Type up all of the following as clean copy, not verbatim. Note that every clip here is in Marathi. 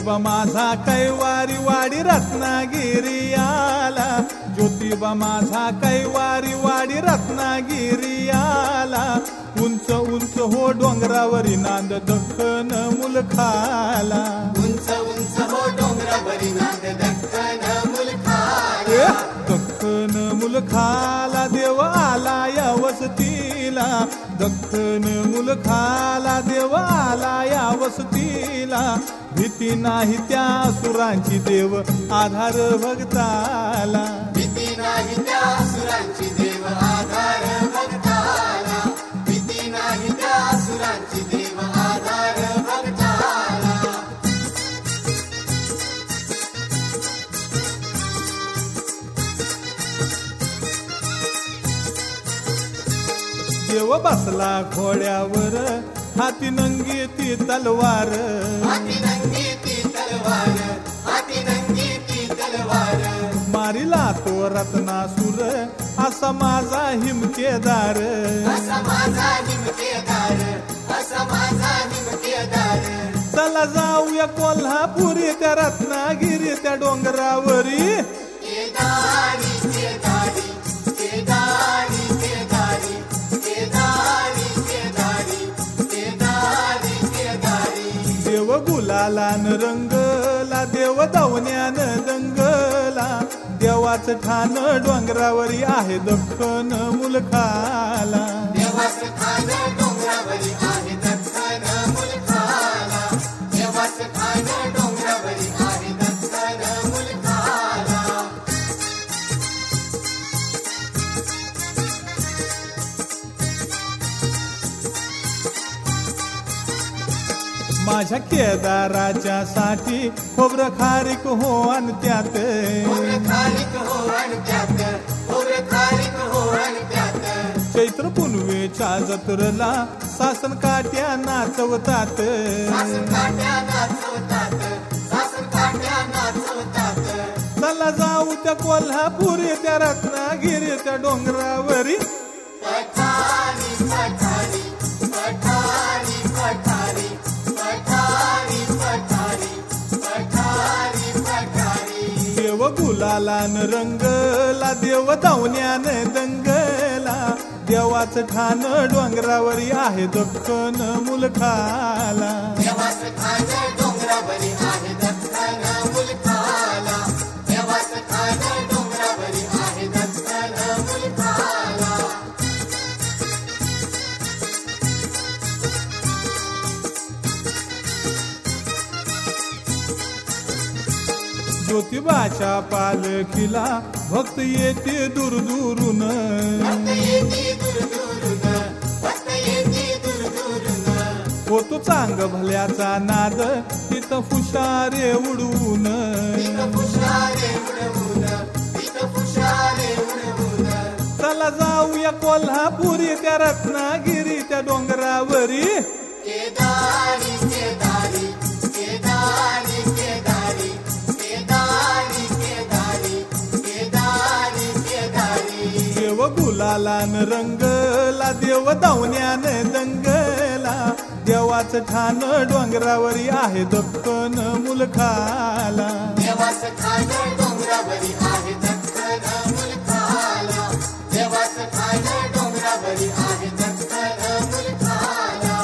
ज्योतिबा माझा कैवारी वाडी रत्नागिरी आला, ज्योतिबा माझा कैवारी वाडी रत्नागिरी आला. उंच उंच हो डोंगरावरी नांद दख्खन मुलखाला, उंच उंच हो डोंगरावरी नांद दख्खन मुलखाला. दख्खन मुलखाला देव आला या वसतीला, दख्खन मुलखाला देव आला या वसतीला. भीती नाही त्या असुरांची देव आधार भक्ताला, भीती नाही त्या असुरांची देव आधार भक्ताला. भीती नाही त्या असुरांची देव आधार भक्ताला. देव बसला घोड्यावर हाती नंगी ती तलवार, हाती नंगी ती तलवार, हाती नंगी ती तलवार. मारिला तो रत्नासुर असा माझा हिमकेदार, असा माझा हिमकेदार, असा माझा हिमकेदार. चला जाऊया कोल्हापुरी त्या रत्नागिरी त्या डोंगरावरी. केदारी केदारी केदारी केदारी केदारी केदारी केदारी केदारी. देव गुलालान रंगला, देव दवन्यान दंगला. देवाचं ठाण डोंगरावरी आहे दख्खन मुलखाला, देवाचं ठाण डोंगरावरी आहे दख्खन मुलखाला. देवाचं ठाण डोंगरावरी आहे दख्खन मुलखाला. माझ्या केदाराच्या साठी खोबरं खारीक हो आणि त्यात, खोबरं खारीक हो आणि त्यात, खोबरं खारीक हो आणि त्यात. चैत्र पुनवेच्या जत्रला सासन काट्या नाचवतात, सासन काट्या नाचवतात, सासन काट्या नाचवतात. चला जाऊ त्या कोल्हापुरी त्या रत्नागिरी त्या डोंगरावरी. पठारी पठारी पठारी पठारी पठारी पठारी पठारी पठारी. देव गुलालान रंगला, देव दावण्यान दंगला. देवाचं ठाण डोंगरावरी आहे दख्खन मुलखाला, देवाचं ठाण डोंगरावरी आहे दख्खन मुलखाला. देवाचं ठाण डोंगरावरी आहे दख्खन मुलखाला. ज्योतिबाच्या पालखीला भक्त येते दूरदूरून, भक्त येते दूरदूरून, भक्त येते दूरदूरून. होतो चांग भल्याचा नाद तिथं फुशारे उडवून. तिथं फुशारे उडवून, तिथं फुशारे उडवून. चला जाऊया कोल्हापुरी त्या रत्नागिरी त्या डोंगरावरी. केदारी केदारी केदारी केदारी केदारी केदारी केदारी केदारी. देव गुलालान रंगला, देव दावण्यान दंगला. देवाचं ठाण डोंगरावरी आहे दख्खन मुलखाला, देवाचं ठाण डोंगरावरी आहे दख्खन मुलखाला. देवाचं ठाण डोंगरावरी आहे दख्खन मुलखाला.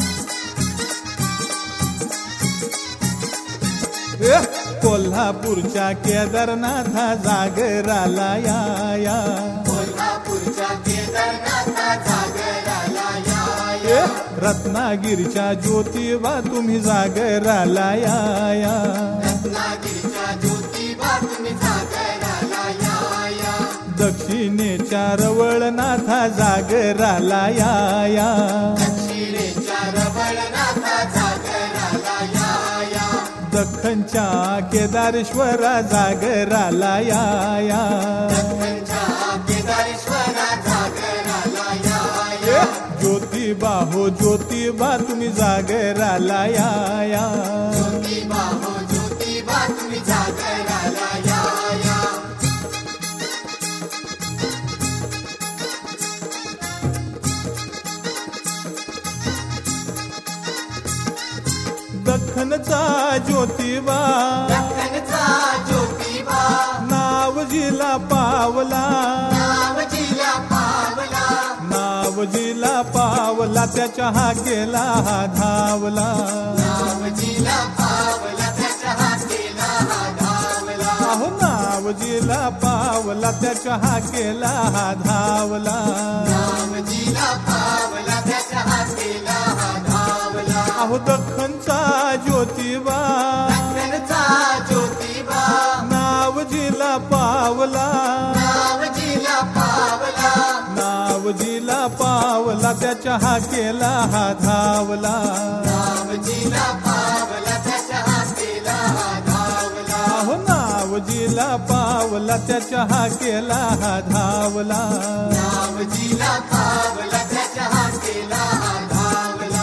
कोल्हापूरच्या केदारनाथा जागराला या, कोल्हापूरच्या केदारनाथा जागराला या. रत्नागिरीच्या ज्योतिबा तुम्ही जागराला या. रत्नागिरीच्या ज्योतिबा तुम्ही जागराला या. दक्षिणेच्या रवळनाथा जागराला या. दक्षिणेच्या रवळनाथा जागराला या. दख्खनच्या केदारेश्वरा जागराला या. दख्खनच्या केदारेश्वरा जागराला या. ज्योतिबा हो ज्योतिबा तुम्ही जागराला या. ज्योतिबा हो ज्योतिबा तुम्ही जागराला या. दख्खनचा ज्योतिबा पावला त्याच्या हाकेला धावला नावजीला पावला त्याच्या हाकेला धावला अहो नावजीला पावला त्याच्या हाकेला धावला नावजीला पावला त्याच्या हाकेला धावला अहो दख्खनचा ज्योतिबा दख्खनचा ज्योतिबा नावजीला पावला नावजीला पावला नावजीला पावला त्याच्या हाकेला धावला नावजीला पावला त्याच्या हाकेला धावला अहो नावजीला पावला त्याच्या हाकेला धावला नावजीला पावला त्याच्या हाकेला धावला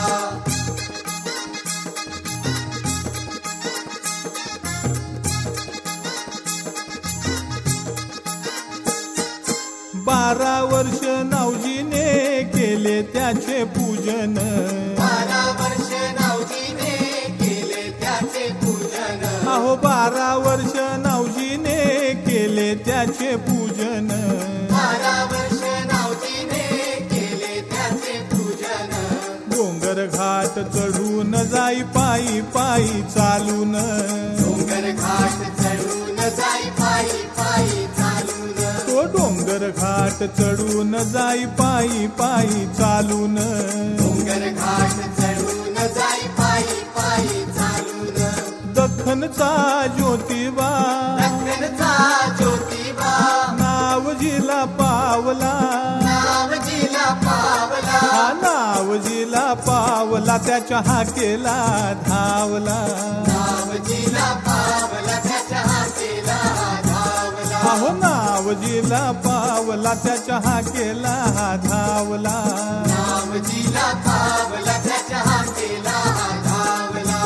बारा वर्ष नावजीने केले त्याचे पूजन 12 वर्ष नावजीने केले त्याचे पूजन अहो 12 वर्ष नावजीने केले त्याचे पूजन 12 वर्ष नावजीने केले त्याचे पूजन डोंगर घाट चढून जाई पायी पायी चालून डोंगर घाट चढून जाई पायी पायी चालून तो डोंगर घाट चढून जाई पायी पायी चालून डोंगर घाट चढून जाई पायी पायी चालून दख्खनचा ज्योतिबा दख्खनचा ज्योतिबा नावजीला पावला नावजीला पावला हा नावजीला पावला त्याच्या हाकेला धावला नावजीला पावला त्याच्या हाकेला धावला अहो नावजीला पावला त्याच्या हाकेला धावला नावजीला पावला त्याच्या हाकेला धावला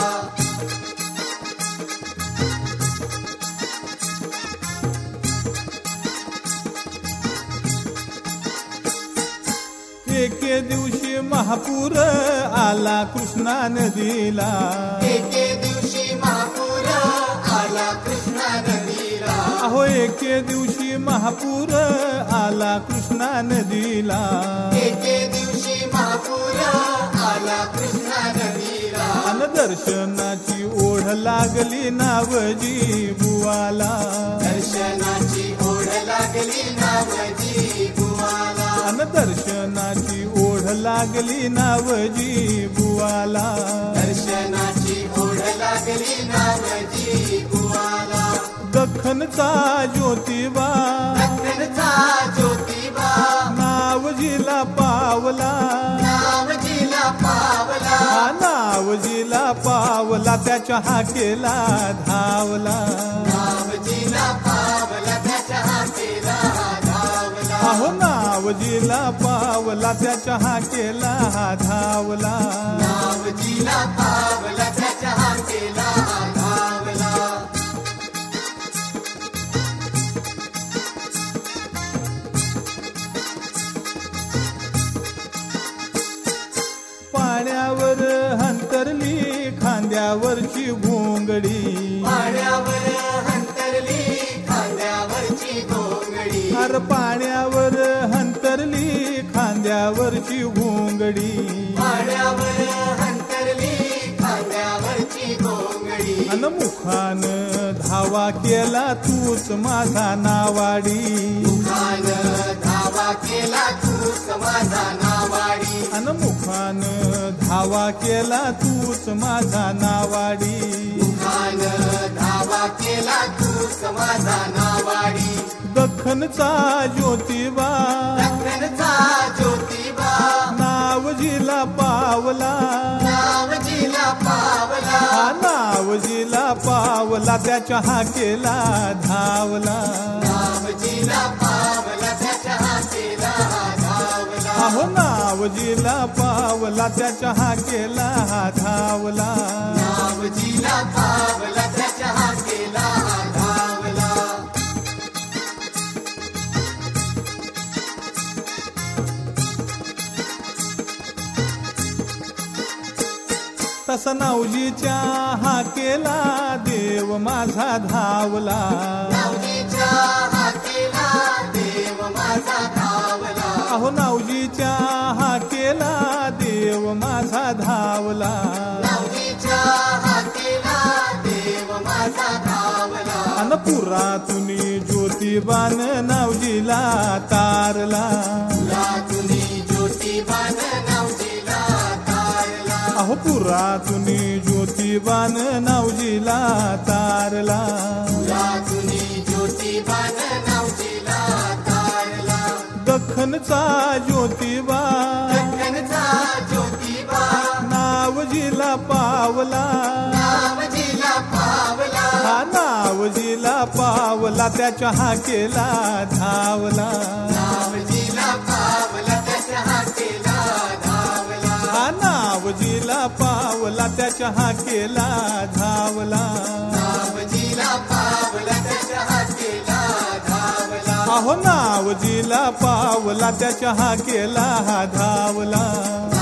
एके दिवशी महापूर आला कृष्णा नदीला एके दिवशी महापूर आला कृष्णा नदीला अहो एके दिवशी महापूर आला कृष्णा नदीला एके दिवशी महापूर आला कृष्णा नदीला अन दर्शनाची ओढ लागली नावजी बुवाला दर्शनाची ओढ लागली नावजी बुवाला अन दर्शनाची ओढ लागली नावजी बुवाला दर्शनाची ओढ लागली नावजी बुवाला दख्खनचा ज्योतिबा दख्खनचा ज्योतिबा नावजीला पावला नावजीला पावला हा नावजीला पावला त्याच्या हाकेला धावला नावजीला पावला त्याच्या हाकेला धावला अहो नावजीला पावला त्याच्या हाकेला धावला नावजीला पावला त्याच्या हाकेला धावला पाण्यावर हंतरली खांद्यावरची घोंगडी पाण्यावर हंतरली खांद्यावरची घोंगडी अर पाण्यावर हंतरली खांद्यावरची घोंगडी पाण्यावर हंतरली खांद्यावरची घोंगडी अन मुखान धावा केला तूच माझा नावाडी मुखान धावा केला तूच माझा नावाडी अन मुखान धावा केला तूच माझा नावाडी मुखान धावा केला तूच माझा नावाडी दख्खनचा ज्योतिबा दख्खनचा ज्योतिबा नावजीला पावला नावजीला पावला हा नावजीला पावला त्याच्या हाकेला धावला नावजीला पावला त्याच्या हाकेला धावला अहो नावजीला पावला त्याच्या हाकेला धावला नावजीला पावला त्याच्या हाकेला धावला तसा नावजीच्या हाकेला देव माझा धावला नावजीच्या हाकेला देव माझा धावला अहो नावजीच्या हाकेला धावला नावजीच्या हाकेला देव माझा धावला अन पुरातून ज्योतिबान नावजीला तारला पुरातुनी ज्योतिबान नावजीला तारला अहो पुरातून ज्योतिबान नावजीला तारला पुरातुनी ज्योतिबान नावजीला तारला दख्खनचा ज्योतिबा दख्खनचा ज्योतिबा नावजीला पावला नावजीला पावला हा नावजीला पावला त्याच्या हाकेला धावला नावजीला पावला त्याच्या हाकेला धावला हा नावजीला पावला त्याच्या हाकेला धावला नावजीला पावला त्याच्या हाकेला धावला अहो नावजीला पावला त्याच्या हाकेला धावला